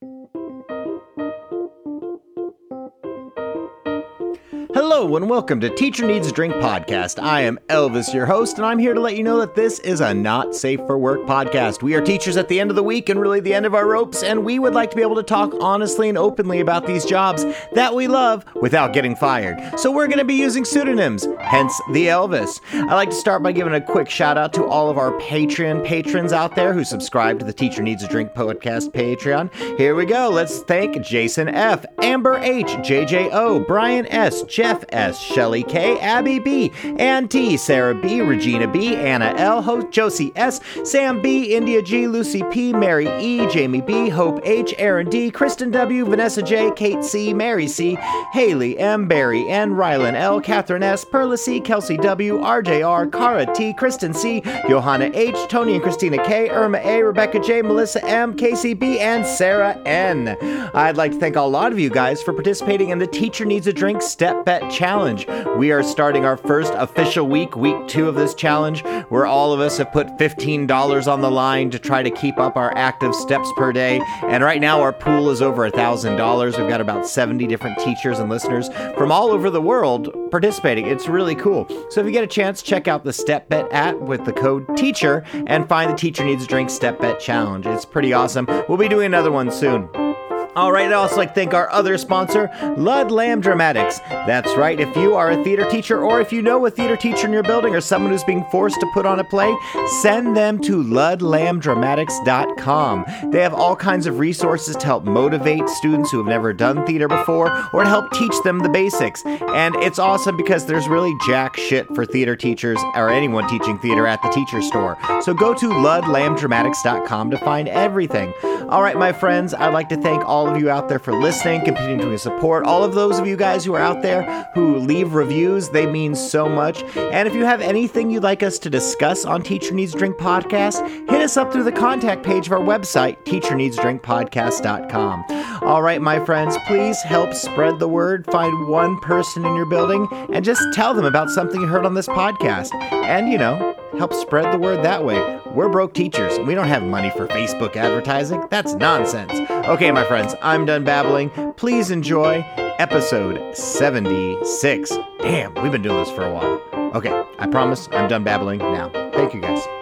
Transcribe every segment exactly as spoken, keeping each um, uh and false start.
Hello and welcome to Teacher Needs a Drink podcast. I am Elvis, your host, and I'm here to let you know that this is a not safe for work podcast. We are teachers at the end of the week and really the end of our ropes, and we would like to be able to talk honestly and openly about these jobs that we love without getting fired. So we're going to be using pseudonyms, hence the Elvis. I'd like to start by giving a quick shout out to all of our Patreon patrons out there who subscribe to the Teacher Needs a Drink podcast Patreon. Here we go. Let's thank Jason F., Amber H., J J O, Brian S., Jeff S., Shelly K., Abby B., Ann T., Sarah B., Regina B., Anna L., Ho- Josie S., Sam B., India G., Lucy P., Mary E., Jamie B., Hope H., Aaron D., Kristen W., Vanessa J., Kate C., Mary C., Haley M., Barry N., Rylan L., Catherine S., Perla C., Kelsey W., R J R., Cara T., Kristen C., Johanna H., Tony and Christina K., Irma A., Rebecca J., Melissa M., Casey B., and Sarah N. I'd like to thank a lot of you guys for participating in the Teacher Needs a Drink Step Bet Challenge. We are starting our first official week, week two of this challenge, where all of us have put fifteen dollars on the line to try to keep up our active steps per day. And right now our pool is over one thousand dollars. We've got about seventy different teachers and listeners from all over the world participating. It's really cool. So if you get a chance, check out the Step Bet app with the code TEACHER and find the Teacher Needs a Drink Step Bet Challenge. It's pretty awesome. We'll be doing another one soon. All right, I'd also like to thank our other sponsor, Ludlam Dramatics. That's right, if you are a theater teacher or if you know a theater teacher in your building or someone who's being forced to put on a play, send them to ludlam dramatics dot com. They have all kinds of resources to help motivate students who have never done theater before or to help teach them the basics. And it's awesome because there's really jack shit for theater teachers or anyone teaching theater at the teacher store. So go to ludlam dramatics dot com to find everything. All right, my friends, I'd like to thank all of you out there for listening, continuing to support. All of those of you guys who are out there who leave reviews, they mean so much. And if you have anything you'd like us to discuss on Teacher Needs a Drink Podcast, hit us up through the contact page of our website, teacher needs a drink podcast dot com. All right, my friends, please help spread the word. Find one person in your building and just tell them about something you heard on this podcast. And, you know, help spread the word that way. We're broke teachers. We don't have money for Facebook advertising. That's nonsense. Okay, my friends, I'm done babbling. Please enjoy episode seventy-six. Damn, we've been doing this for a while. Okay, I promise I'm done babbling now. Thank you, guys.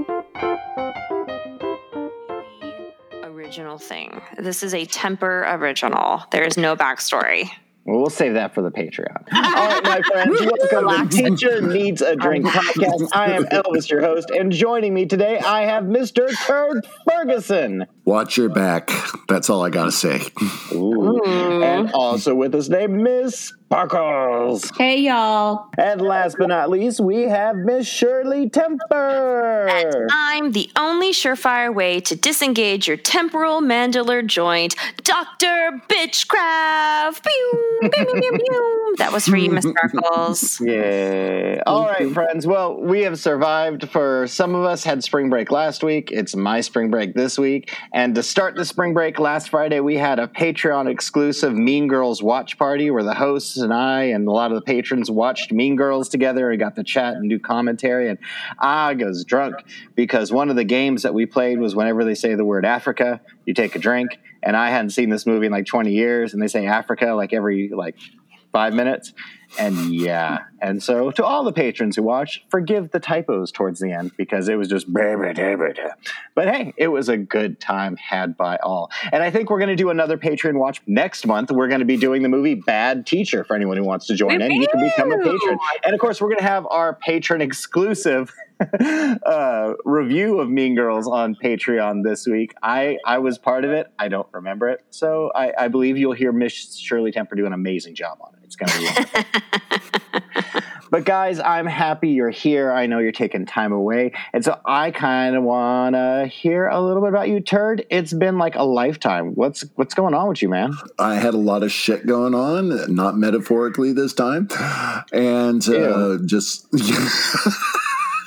Original thing. This is a Temper original. There is no backstory. Well, we'll save that for the Patreon. All right, my friends, welcome to Teacher Needs a Drink podcast. I am Elvis, your host, and joining me today, I have Mister Turd Ferguson. Watch your back. That's all I gotta say. Ooh. And also with us today, Miss Sparkles. Hey, y'all. And last but not least, we have Miss Shirley Temper. And I'm the only surefire way to disengage your temporal mandibular joint, Doctor Bitchcraft. Pew, pew, pew, pew, pew. That was for you, Miss Sparkles. Yeah. All right, friends. Well, we have survived. For some of us, had spring break last week. It's my spring break this week. And to start the spring break last Friday, we had a Patreon exclusive Mean Girls watch party where the hosts and I and a lot of the patrons watched Mean Girls together and got to chat and do commentary. And I was drunk because one of the games that we played was whenever they say the word Africa, you take a drink. And I hadn't seen this movie in like twenty years, and they say Africa like every like five minutes. And yeah. And so to all the patrons who watch, forgive the typos towards the end because it was just blah, blah, blah, blah. But hey, it was a good time had by all. And I think we're going to do another Patreon watch next month. We're going to be doing the movie Bad Teacher for anyone who wants to join in. You can become a patron. And of course, we're going to have our patron exclusive uh, review of Mean Girls on Patreon this week. I, I was part of it. I don't remember it. So I, I believe you'll hear Miss Shirley Temper do an amazing job on it. It's going to be wonderful. But guys, I'm happy you're here. I know you're taking time away. And so I kind of want to hear a little bit about you, Turd. It's been like a lifetime. What's what's going on with you, man? I had a lot of shit going on, not metaphorically this time. And uh, just...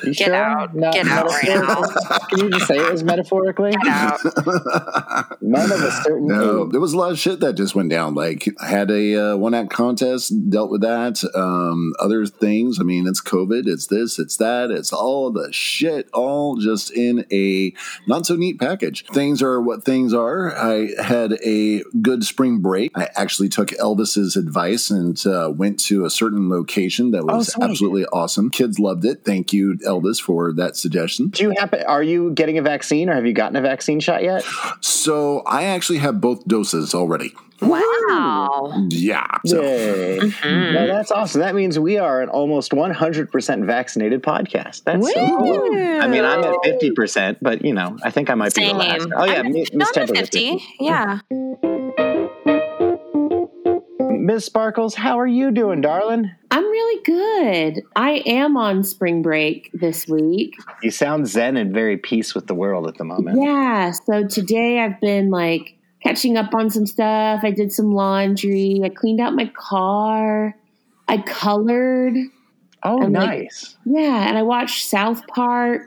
You Get sure? out. Not Get out right now. Can you just say it was metaphorically? Get out. Men of a certain No, age. there was a lot of shit that just went down. Like, I had a uh, one act contest, dealt with that. Um, other things. I mean, it's COVID, it's this, it's that, it's all the shit, all just in a not so neat package. Things are what things are. I had a good spring break. I actually took Elvis's advice and uh, went to a certain location that was Oh, absolutely awesome. Kids loved it. Thank you, Elvis, for that suggestion. Do you happen? Are you getting a vaccine, or have you gotten a vaccine shot yet? So I actually have both doses already. Wow. Yeah. So. Yay! Mm-hmm. Well, that's awesome. That means we are an almost one hundred percent vaccinated podcast. That's so cool. Woo. I mean, I'm at fifty percent, but you know, I think I might be the last. Same. Oh yeah, I'm Miss at, no, I'm Temple at was fifty. Yeah. Miz Sparkles, how are you doing, darling? I'm really good. I am on spring break this week. You sound zen and very peace with the world at the moment. Yeah. So today I've been like catching up on some stuff. I did some laundry. I cleaned out my car. I colored. Oh, I'm like- nice. Yeah. And I watched South Park.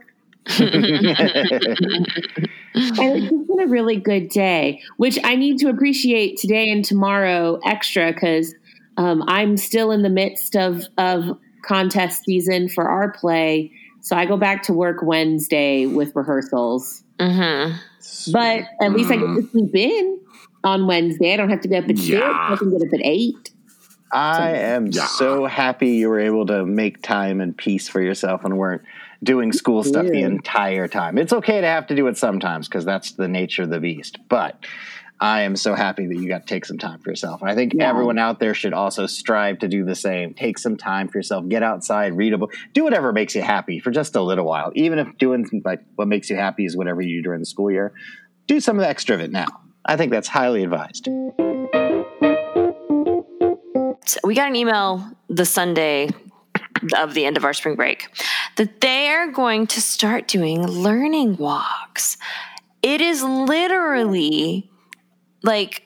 And it's just been a really good day, which I need to appreciate today and tomorrow extra because um, I'm still in the midst of, of contest season for our play. So I go back to work Wednesday with rehearsals. Mm-hmm. But at least I get to sleep in on Wednesday. I don't have to get up at six. Yeah. I can get up at eight. I am Yeah. so happy you were able to make time and peace for yourself and weren't doing school stuff the Yeah. entire time. It's okay to have to do it sometimes because that's the nature of the beast. But I am so happy that you got to take some time for yourself. And I think Yeah. everyone out there should also strive to do the same. Take some time for yourself. Get outside, read a book, do whatever makes you happy for just a little while. Even if doing like what makes you happy is whatever you do during the school year, do some of the extra of it now. I think that's highly advised. So we got an email the Sunday of the end of our spring break that they are going to start doing learning walks. It is literally like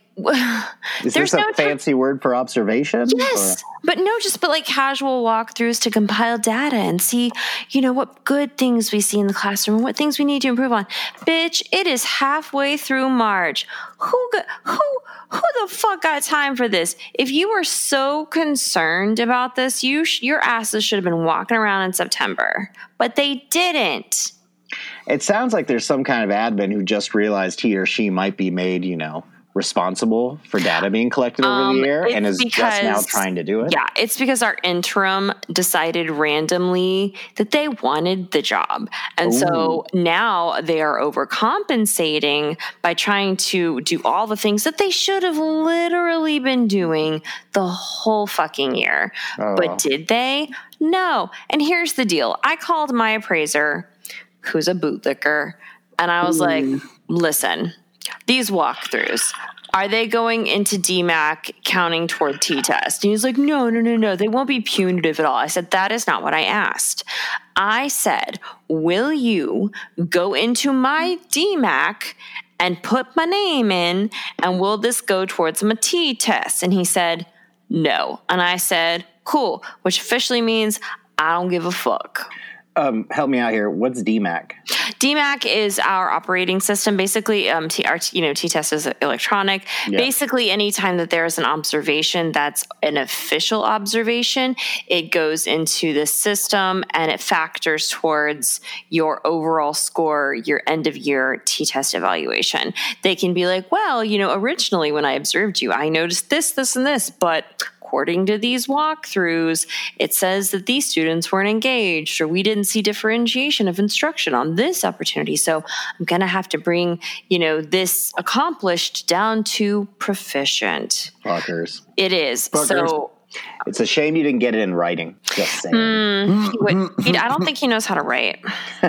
Is there's this a no ter- fancy word for observation? Yes, but no, just but like casual walkthroughs to compile data and see, you know, what good things we see in the classroom and what things we need to improve on. Bitch, it is halfway through March. Who got, who who the fuck got time for this? If you were so concerned about this, you sh- your asses should have been walking around in September, but they didn't. It sounds like there's some kind of admin who just realized he or she might be made, you know, responsible for data being collected over Um, the year and it's is just now because- trying to do it. Yeah, it's because our interim decided randomly that they wanted the job. And so now they are overcompensating by trying to do all the things that they should have literally been doing the whole fucking year. Oh. But did they? No. And here's the deal. I called my appraiser, who's a bootlicker, and I was like, listen, these walkthroughs, are they going into D MAC counting toward T-test? And he's like, no, no, no, no. They won't be punitive at all. I said, that is not what I asked. I said, will you go into my D MAC and put my name in, and will this go towards my T-test? And he said, no. And I said, cool, which officially means I don't give a fuck. Um, help me out here. What's D MAC? D MAC is our operating system. Basically, um, T, our, you know, T-test is electronic. Yeah. Basically, anytime that there is an observation that's an official observation, it goes into the system and it factors towards your overall score, your end of year T-test evaluation. They can be like, well, you know, originally when I observed you, I noticed this, this, and this, but according to these walkthroughs, it says that these students weren't engaged or we didn't see differentiation of instruction on this opportunity. So I'm going to have to bring, you know, this accomplished down to proficient. Fuckers. It is. Fuckers. So It's a shame you didn't get it in writing. Just saying. mm, he would, he, I don't think he knows how to write.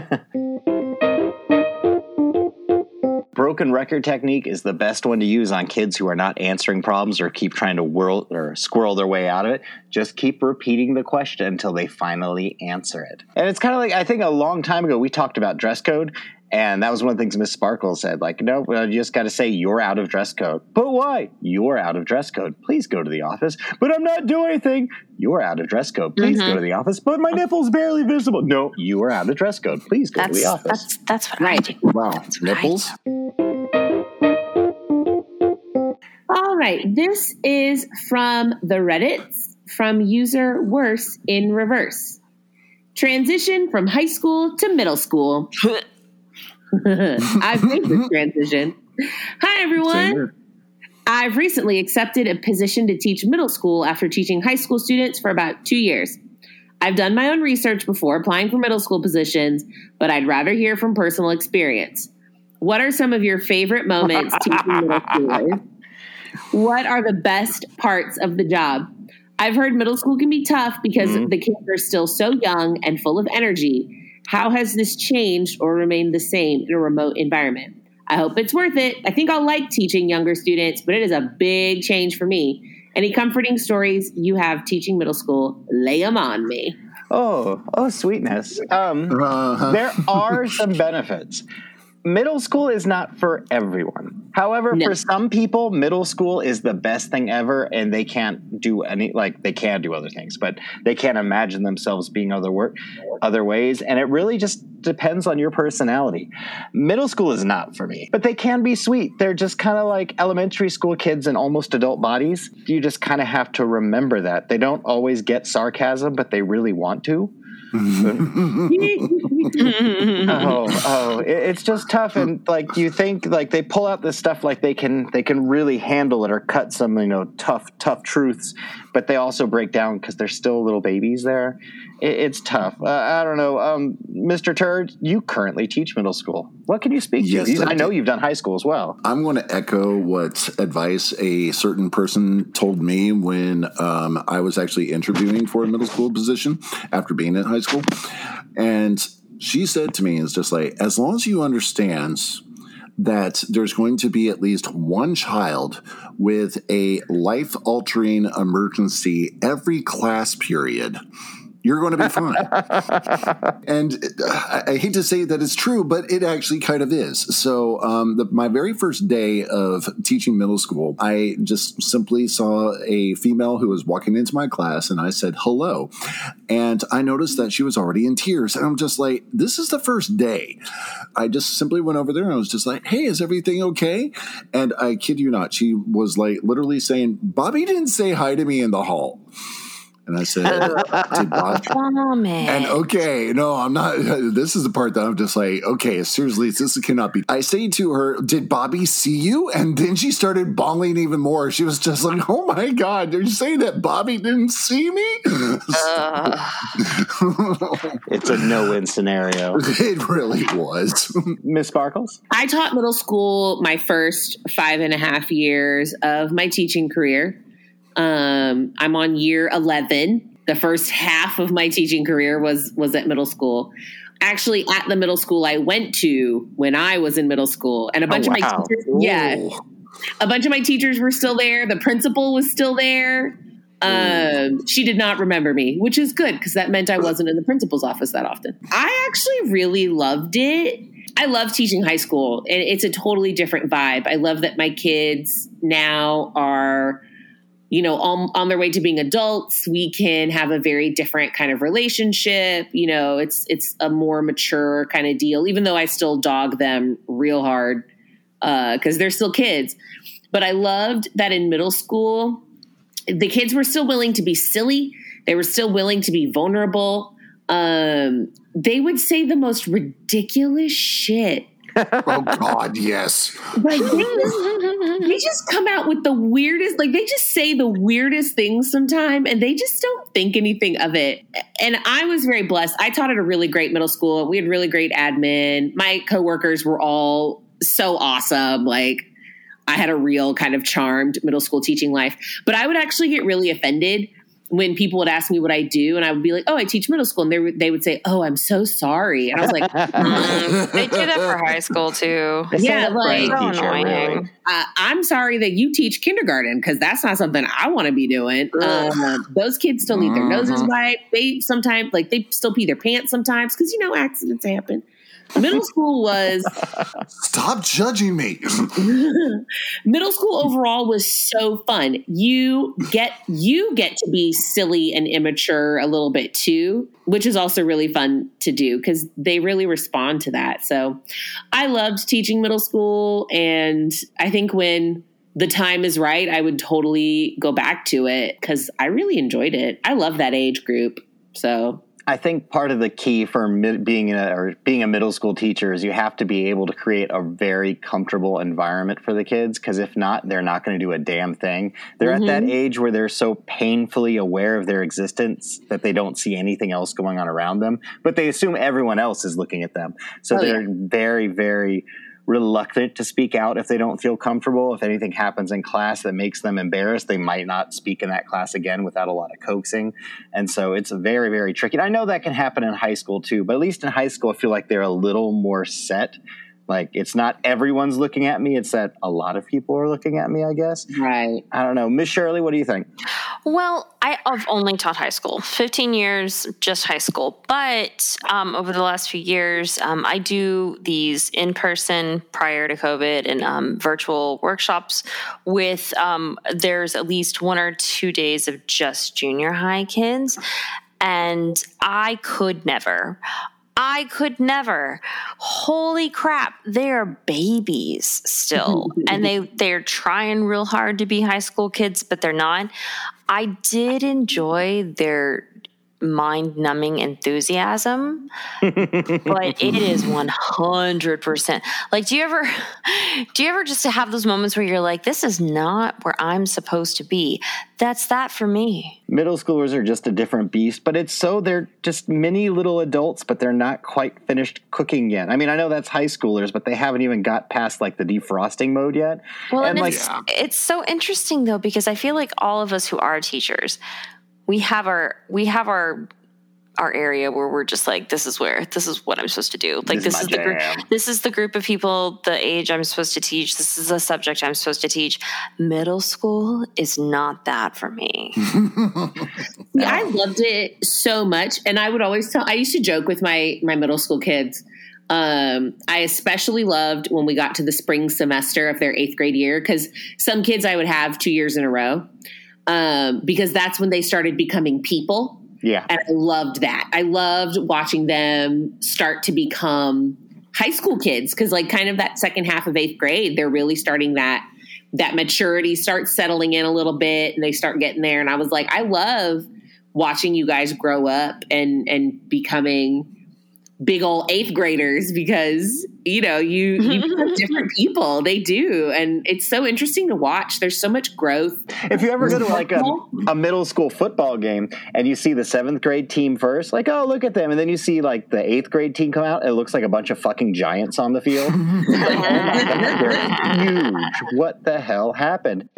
Broken record technique is the best one to use on kids who are not answering problems or keep trying to whirl or squirrel their way out of it. Just keep repeating the question until they finally answer it. And it's kind of like, I think a long time ago we talked about dress code, And that was one of the things Miss Sparkle said, like, no, well, you just got to say you're out of dress code. But why? You're out of dress code. Please go to the office. But I'm not doing anything. You're out of dress code. Please mm-hmm. go to the office. But my nipple's barely visible. No, you are out of dress code. Please go that's, to the office. That's, that's what right. I do. Wow. That's Nipples? All right. This is from the Reddits, from user Worse in Reverse. Transition from high school to middle school. I've made this transition. Hi, everyone. I've recently accepted a position to teach middle school after teaching high school students for about two years. I've done my own research before applying for middle school positions, but I'd rather hear from personal experience. What are some of your favorite moments teaching middle schoolers? What are the best parts of the job? I've heard middle school can be tough because mm-hmm. the kids are still so young and full of energy. How has this changed or remained the same in a remote environment? I hope it's worth it. I think I'll like teaching younger students, but it is a big change for me. Any comforting stories you have teaching middle school, lay them on me. Oh, oh, sweetness. Um, uh-huh. There are some benefits. Middle school is not for everyone. However, no. for some people, middle school is the best thing ever, and they can't do any, like, they can do other things, but they can't imagine themselves being other work, other ways, and it really just depends on your personality. Middle school is not for me, but they can be sweet. They're just kind of like elementary school kids in almost adult bodies. You just kind of have to remember that. They don't always get sarcasm, but they really want to. oh, oh, it, it's just tough, and like you think, like they pull out this stuff, like they can, they can really handle it or cut some, you know, tough, tough truths, but they also break down because they're still little babies there. It, it's tough. Uh, I don't know, um, Mister Turd, you currently teach middle school. What can you speak yes, to? I, I know you've done high school as well. I'm going to echo what advice a certain person told me when um, I was actually interviewing for a middle school position after being in high school. And she said to me, it's just like, as long as you understand that there's going to be at least one child with a life-altering emergency every class period, you're going to be fine. And I, I hate to say that it's true, but it actually kind of is. So um, the, my very first day of teaching middle school, I just simply saw a female who was walking into my class, and I said, hello. And I noticed that she was already in tears. And I'm just like, this is the first day. I just simply went over there and I was just like, hey, is everything okay? And I kid you not, she was like literally saying, Bobby didn't say hi to me in the hall. And I said, did Bob? And okay, no, I'm not. This is the part that I'm just like, okay, seriously, this cannot be. I say to her, did Bobby see you? And then she started bawling even more. She was just like, oh my God, are you saying that Bobby didn't see me? Uh. It's a no-win scenario. It really was. Miss Sparkles? I taught middle school my first five and a half years of my teaching career. Um, I'm on year eleven. The first half of my teaching career was, was at middle school. Actually, at the middle school I went to when I was in middle school, and a bunch oh, of my wow. teachers, yeah, a bunch of my teachers were still there. The principal was still there. Um, she did not remember me, which is good because that meant I wasn't in the principal's office that often. I actually really loved it. I love teaching high school, and it's a totally different vibe. I love that my kids now are, you know, on, on their way to being adults. We can have a very different kind of relationship. You know, it's it's a more mature kind of deal, even though I still dog them real hard because uh, they're still kids. But I loved that in middle school, the kids were still willing to be silly. They were still willing to be vulnerable. Um, they would say the most ridiculous shit. Oh, God, yes. Like, they just, they just come out with the weirdest, like, they just say the weirdest things sometimes, and they just don't think anything of it. And I was very blessed. I taught at a really great middle school. We had really great admin. My coworkers were all so awesome. Like, I had a real kind of charmed middle school teaching life. But I would actually get really offended when people would ask me what I do, and I would be like, oh, I teach middle school. And they, w- they would say, oh, I'm so sorry. And I was like, mm, they do that for high school too. Yeah, like, so annoying. Really. Uh, I'm sorry that you teach kindergarten because that's not something I want to be doing. Um, those kids still need their noses wiped. They sometimes, like, they still pee their pants sometimes because, you know, accidents happen. Middle school was Stop judging me. middle school overall was so fun. You get you get to be silly and immature a little bit too, which is also really fun to do because they really respond to that. So I loved teaching middle school, and I think when the time is right, I would totally go back to it because I really enjoyed it. I love that age group. So I think part of the key for mid, being a or being a middle school teacher is you have to be able to create a very comfortable environment for the kids, because if not, they're not going to do a damn thing. They're mm-hmm. at that age where they're so painfully aware of their existence that they don't see anything else going on around them, but they assume everyone else is looking at them. So oh, they're yeah. very, very reluctant to speak out if they don't feel comfortable. If anything happens in class that makes them embarrassed, they might not speak in that class again without a lot of coaxing. And so it's very, very tricky. And I know that can happen in high school too, but at least in high school, I feel like they're a little more set. Like, it's not everyone's looking at me. It's that a lot of people are looking at me, I guess. Right. I don't know. Miss Shirley, what do you think? Well, I, I've only taught high school, fifteen years, just high school. But um, over the last few years, um, I do these in-person prior to COVID and um, virtual workshops with, um, there's at least one or two days of just junior high kids. And I could never. I could never. Holy crap. They're babies still. And they, they're trying real hard to be high school kids, but they're not. I did enjoy their mind-numbing enthusiasm, but it is one hundred percent. Like, do you ever, do you ever just have those moments where you're like, this is not where I'm supposed to be? That's that for me. Middle schoolers are just a different beast, but it's so they're just mini little adults, but they're not quite finished cooking yet. I mean, I know that's high schoolers, but they haven't even got past like the defrosting mode yet. Well, and, and like, it's, yeah. it's so interesting though, because I feel like all of us who are teachers, we have our, we have our, our area where we're just like, this is where, this is what I'm supposed to do. Like, this, this is, is the group, this is the group of people, the age I'm supposed to teach. This is the subject I'm supposed to teach. Middle school is not that for me. Yeah, I loved it so much. And I would always tell, I used to joke with my, my middle school kids. Um, I especially loved when we got to the spring semester of their eighth grade year, because some kids I would have two years in a row. Um, because that's when they started becoming people. Yeah. And I loved that. I loved watching them start to become high school kids. Cause like kind of that second half of eighth grade, they're really starting that, that maturity starts settling in a little bit and they start getting there. And I was like, I love watching you guys grow up and, and becoming big old eighth graders, because, you know, you, you become different people. They do. And it's so interesting to watch. There's so much growth. If you ever go to like a, a middle school football game and you see the seventh grade team first, like, oh, look at them. And then you see like the eighth grade team come out, it looks like a bunch of fucking giants on the field. Like, oh my God, they're huge. What the hell happened?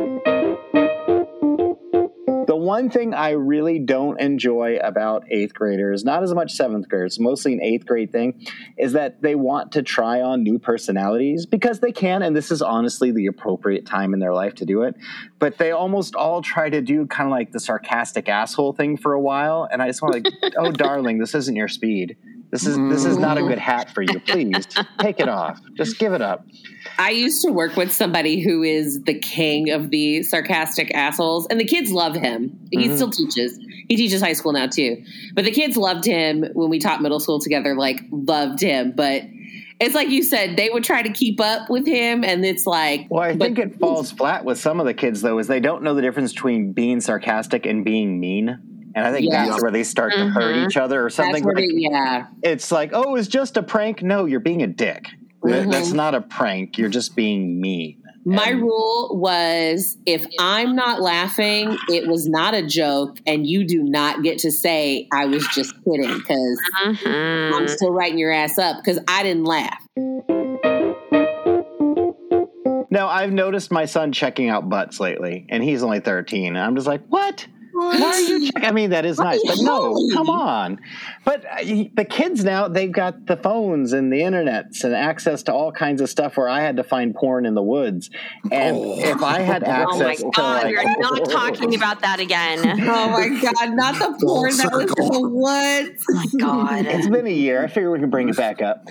The one thing I really don't enjoy about eighth graders, not as much seventh graders, mostly an eighth grade thing, is that they want to try on new personalities because they can, and this is honestly the appropriate time in their life to do it. But they almost all try to do kind of like the sarcastic asshole thing for a while, and I just want to like, oh, darling, this isn't your speed. This is this is not a good hat for you. Please take it off. Just give it up. I used to work with somebody who is the king of the sarcastic assholes, and the kids love him. He mm-hmm. still teaches. He teaches high school now too. But the kids loved him when we taught middle school together, like loved him. But it's like you said, they would try to keep up with him, and it's like... Well, I think it falls flat with some of the kids, though, is they don't know the difference between being sarcastic and being mean. And I think yeah. that's where they start mm-hmm. to hurt each other or something. Like, they, yeah. It's like, oh, it's just a prank. No, you're being a dick. Mm-hmm. That's not a prank. You're just being mean. My and, rule was if I'm not laughing, it was not a joke, and you do not get to say I was just kidding, because mm-hmm. I'm still writing your ass up because I didn't laugh. No, I've noticed my son checking out butts lately, and he's only thirteen. And I'm just like, what? Why are you checking? I mean, that is nice, but no, come on. But uh, the kids now, they've got the phones and the internets and access to all kinds of stuff where I had to find porn in the woods. And oh. if I had access oh my to God, like, we're not talking about that again. Oh my God, not the porn that was in the woods. Oh my God. It's been a year. I figure we can bring it back up.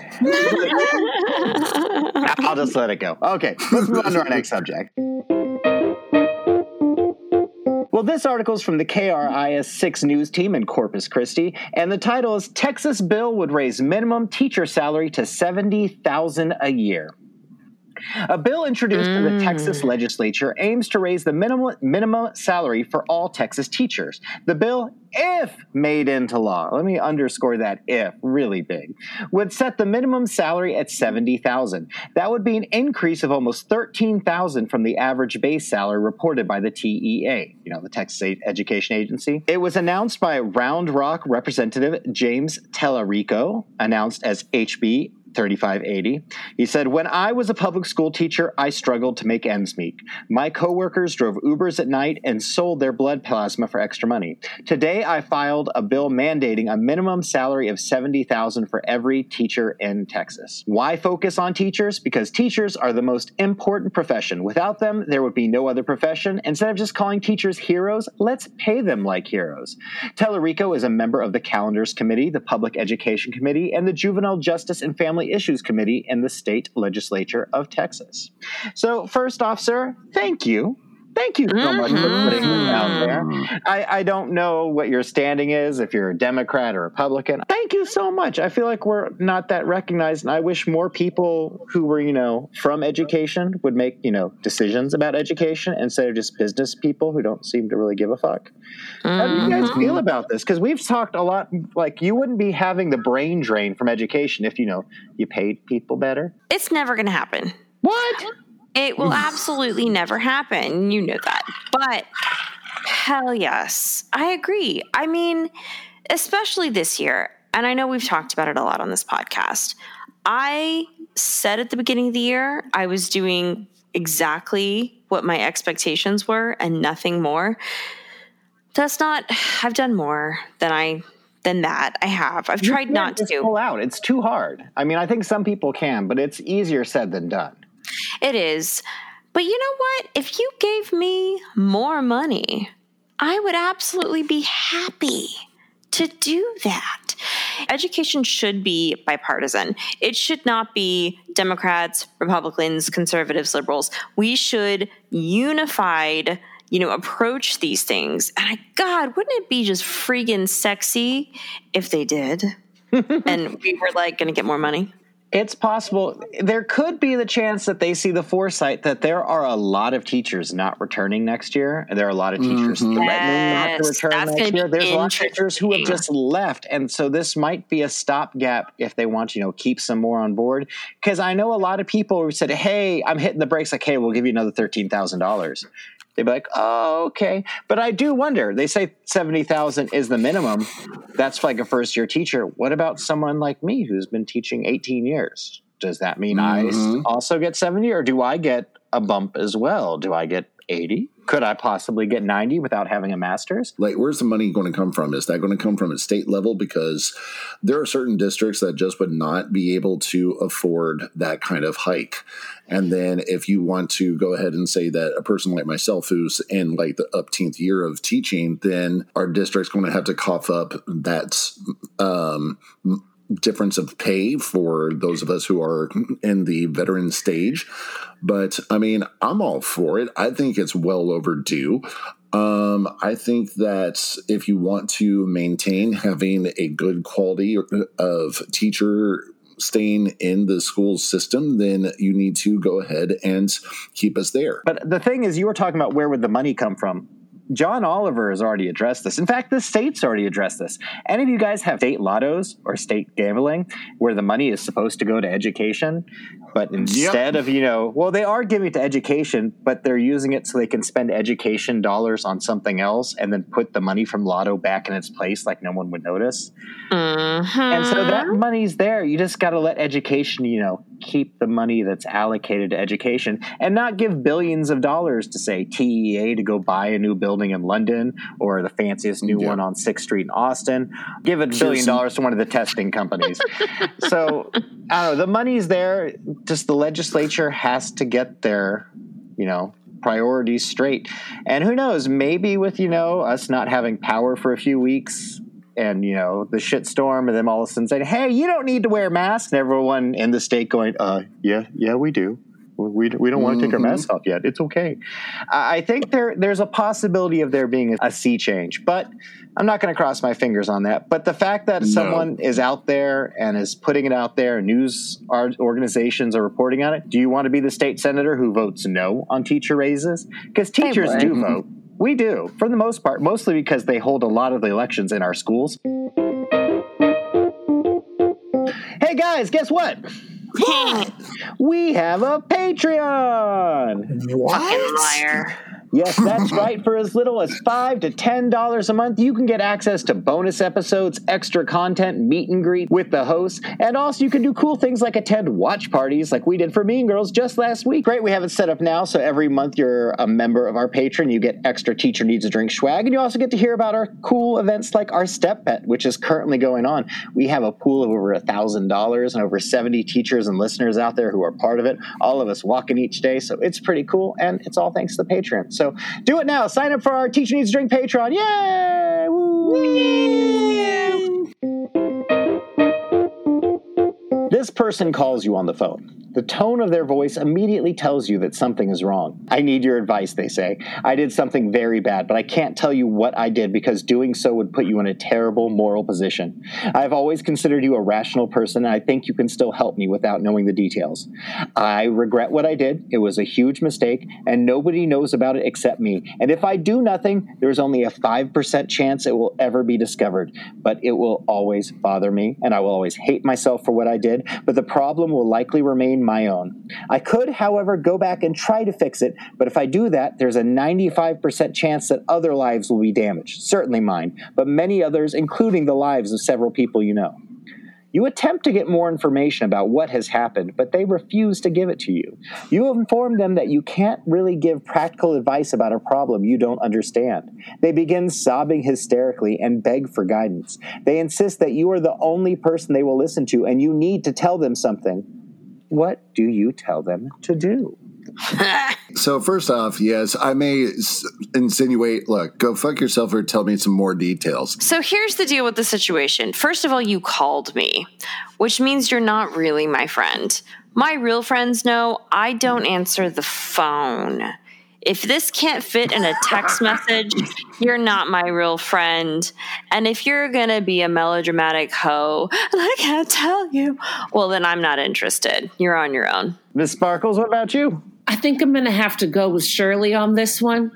I'll just let it go. Okay, let's move on to our next subject. Well, this article is from the K R I S six News team in Corpus Christi, and the title is Texas Bill Would Raise Minimum Teacher Salary to seventy thousand dollars a year. A bill introduced mm. in the Texas legislature aims to raise the minimum minimum salary for all Texas teachers. The bill, if made into law, let me underscore that if, really big, would set the minimum salary at seventy thousand dollars. That would be an increase of almost thirteen thousand dollars from the average base salary reported by the T E A, you know, the Texas Education Agency. It was announced by Round Rock Representative James Tellerico, announced as H B thirty-five eighty. He said, when I was a public school teacher, I struggled to make ends meet. My coworkers drove Ubers at night and sold their blood plasma for extra money. Today, I filed a bill mandating a minimum salary of seventy thousand dollars for every teacher in Texas. Why focus on teachers? Because teachers are the most important profession. Without them, there would be no other profession. Instead of just calling teachers heroes, let's pay them like heroes. Tellerico is a member of the Calendars Committee, the Public Education Committee, and the Juvenile Justice and Family Issues Committee in the state legislature of Texas. So first off, sir, thank you. Thank you so mm-hmm. much for putting this out there. I, I don't know what your standing is, if you're a Democrat or Republican. Thank you so much. I feel like we're not that recognized, and I wish more people who were, you know, from education would make, you know, decisions about education instead of just business people who don't seem to really give a fuck. Mm-hmm. How do you guys feel about this? Because we've talked a lot, like you wouldn't be having the brain drain from education if, you know, you paid people better. It's never going to happen. What? It will absolutely never happen. You know that. But hell yes, I agree. I mean, especially this year, and I know we've talked about it a lot on this podcast. I said at the beginning of the year, I was doing exactly what my expectations were and nothing more. That's not, I've done more than I than that. I have. I've tried you not just to. Pull out. It's too hard. I mean, I think some people can, but it's easier said than done. It is. But you know what? If you gave me more money, I would absolutely be happy to do that. Education should be bipartisan. It should not be Democrats, Republicans, conservatives, liberals. We should unified, you know, approach these things. And I, God, wouldn't it be just friggin' sexy if they did? And we were like going to get more money? It's possible. There could be the chance that they see the foresight that there are a lot of teachers not returning next year. And there are a lot of teachers mm-hmm. threatening yes, not to return next year. There's a lot of teachers who have just left. And so this might be a stopgap if they want to, you know, keep some more on board. Because I know a lot of people who said, hey, I'm hitting the brakes. Like, hey, we'll give you another thirteen thousand dollars. They'd be like, oh, okay. But I do wonder, they say seventy thousand is the minimum. That's like a first year teacher. What about someone like me who's been teaching eighteen years? Does that mean mm-hmm. I also get seventy, or do I get a bump as well? Do I get eighty? Could I possibly get ninety without having a master's? Like, where's the money going to come from? Is that going to come from a state level? Because there are certain districts that just would not be able to afford that kind of hike. And then if you want to go ahead and say that a person like myself who's in like the upteenth year of teaching, then our district's going to have to cough up that um, difference of pay for those of us who are in the veteran stage. But I mean, I'm all for it. I think it's well overdue. Um, I think that if you want to maintain having a good quality of teacher staying in the school system, then you need to go ahead and keep us there. But the thing is, you were talking about where would the money come from? John Oliver has already addressed this. In fact, the state's already addressed this. Any of you guys have state lottos or state gambling where the money is supposed to go to education, but instead yep. of, you know, well, they are giving it to education, but they're using it so they can spend education dollars on something else and then put the money from lotto back in its place like no one would notice. Mm-hmm. And so that money's there. You just got to let education, you know, keep the money that's allocated to education and not give billions of dollars to, say, T E A to go buy a new building in London or the fanciest new yeah. one on sixth Street in Austin. Give a billion dollars to one of the testing companies. So, I don't know. The money's there. Just the legislature has to get their, you know, priorities straight. And who knows, maybe with, you know, us not having power for a few weeks and, you know, the shitstorm and them all of a sudden saying, hey, you don't need to wear masks. And everyone in the state going, uh, yeah, yeah, we do. We, we don't want to take our masks off yet. It's okay. I think there there's a possibility of there being a sea change, but I'm not going to cross my fingers on that. But the fact that no. someone is out there and is putting it out there, news organizations are reporting on it. Do you want to be the state senator who votes no on teacher raises? Because teachers do vote. We do, for the most part, mostly because they hold a lot of the elections in our schools. Hey, guys, guess what? What? We have a Patreon. What? Fucking liar. Yes, that's right. For as little as five to ten dollars a month, you can get access to bonus episodes, extra content, meet and greet with the hosts, and also you can do cool things like attend watch parties like we did for Mean Girls just last week. Great, we have it set up now, so every month you're a member of our Patreon, you get extra Teacher Needs a Drink swag, and you also get to hear about our cool events like our Step Bet, which is currently going on. We have a pool of over one thousand dollars and over seventy teachers and listeners out there who are part of it, all of us walking each day, so it's pretty cool, and it's all thanks to the Patreon. So So do it now. Sign up for our Teacher Needs a Drink Patreon. Yay! Woo! Yay! This person calls you on the phone. The tone of their voice immediately tells you that something is wrong. I need your advice, they say. I did something very bad, but I can't tell you what I did because doing so would put you in a terrible moral position. I've always considered you a rational person, and I think you can still help me without knowing the details. I regret what I did. It was a huge mistake, and nobody knows about it except me. And if I do nothing, there's only a five percent chance it will ever be discovered. But it will always bother me, and I will always hate myself for what I did, but the problem will likely remain my own. I could, however, go back and try to fix it, but if I do that, there's a ninety-five percent chance that other lives will be damaged, certainly mine, but many others, including the lives of several people you know. You attempt to get more information about what has happened, but they refuse to give it to you. You have informed them that you can't really give practical advice about a problem you don't understand. They begin sobbing hysterically and beg for guidance. They insist that you are the only person they will listen to, and you need to tell them something. What do you tell them to do? So first off, yes, I may s- insinuate, look, go fuck yourself or tell me some more details. So here's the deal with the situation. First of all, you called me, which means you're not really my friend. My real friends know I don't answer the phone. If this can't fit in a text message, you're not my real friend. And if you're going to be a melodramatic hoe, and I can't tell you, well, then I'm not interested. You're on your own. Miss Sparkles, what about you? I think I'm going to have to go with Shirley on this one.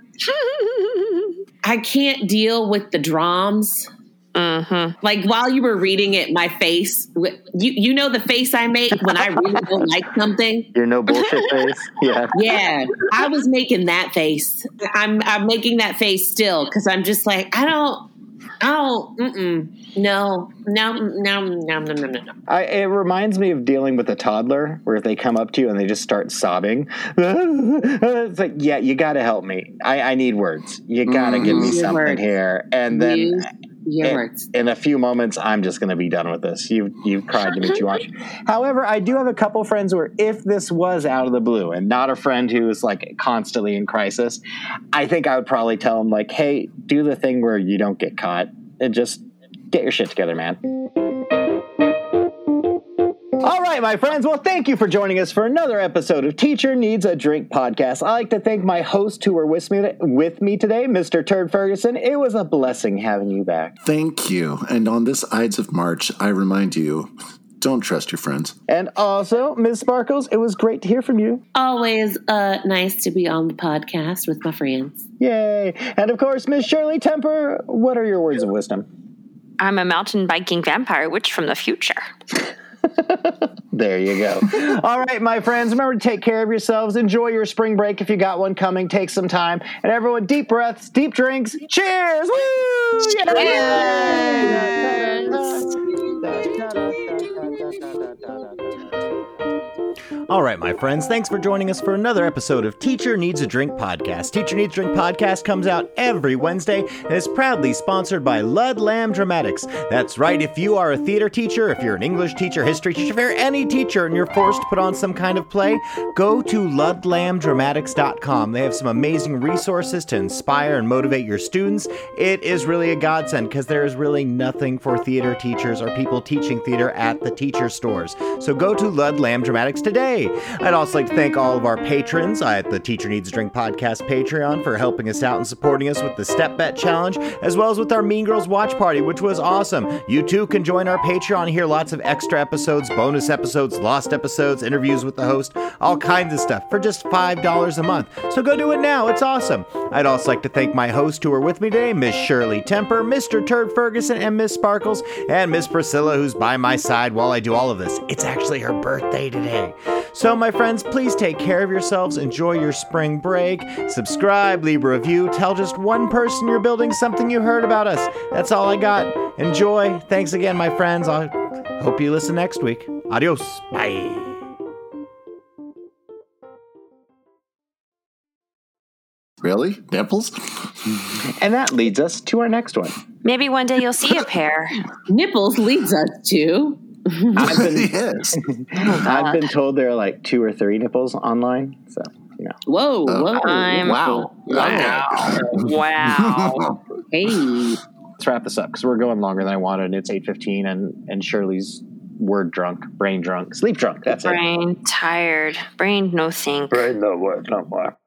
I can't deal with the drams. Mm-hmm. Like while you were reading it, my face, you you know the face I make when I really don't like something? Your no bullshit face? Yeah. Yeah. I was making that face. I'm I'm making that face still because I'm just like, I don't, I don't, mm-mm. No, no, no, no, no, no, no. I, it reminds me of dealing with a toddler where they come up to you and they just start sobbing. It's like, yeah, you got to help me. I, I need words. You got to mm-hmm. give me Use something words. here. And then... Use In, words. in a few moments, I'm just going to be done with this. You've, you've cried to me too much. However, I do have a couple friends where if this was out of the blue and not a friend who's like constantly in crisis, I think I would probably tell them like, hey, do the thing where you don't get caught and just get your shit together, man. All right, my friends. Well, thank you for joining us for another episode of Teacher Needs a Drink podcast. I'd like to thank my host who were with me, with me today, Mister Turd Ferguson. It was a blessing having you back. Thank you. And on this Ides of March, I remind you, don't trust your friends. And also, Miz Sparkles, it was great to hear from you. Always uh, nice to be on the podcast with my friends. Yay. And of course, Miz Shirley Temper, what are your words of wisdom? I'm a mountain biking vampire witch from the future. There you go. All right, my friends, remember to take care of yourselves. Enjoy your spring break if you got one coming. Take some time. And everyone, deep breaths, deep drinks. Cheers! Woo! Cheers! All right, my friends, thanks for joining us for another episode of Teacher Needs a Drink Podcast. Teacher Needs a Drink Podcast comes out every Wednesday and is proudly sponsored by Ludlam Dramatics. That's right, if you are a theater teacher, if you're an English teacher, history teacher, if you're any teacher and you're forced to put on some kind of play, go to ludlam dramatics dot com. They have some amazing resources to inspire and motivate your students. It is really a godsend because there is really nothing for theater teachers or people teaching theater at the teacher stores. So go to Ludlam Dramatics today. I'd also like to thank all of our patrons at the Teacher Needs a Drink Podcast Patreon for helping us out and supporting us with the Step Bet Challenge, as well as with our Mean Girls Watch Party, which was awesome. You too can join our Patreon and hear lots of extra episodes, bonus episodes, lost episodes, interviews with the host, all kinds of stuff for just five dollars a month. So go do it now. It's awesome. I'd also like to thank my hosts who are with me today, Miss Shirley Temper, Mister Turd Ferguson, and Miss Sparkles, and Miss Priscilla, who's by my side while I do all of this. It's actually her birthday today. So, my friends, please take care of yourselves, enjoy your spring break, subscribe, leave a review, tell just one person you're building something you heard about us. That's all I got. Enjoy. Thanks again, my friends. I hope you listen next week. Adios. Bye. Really? Nipples? And that leads us to our next one. Maybe one day you'll see a pair. Nipples leads us to... I've been, Yes. I've been told there are like two or three nipples online. So, you know. Whoa, whoa. I'm- Wow. Wow. Wow. Hey. Let's wrap this up because we're going longer than I wanted. And it's eight fifteen and, and Shirley's word drunk, brain drunk, sleep drunk. That's it. Brain tired. Brain no think. Brain no what? Not what?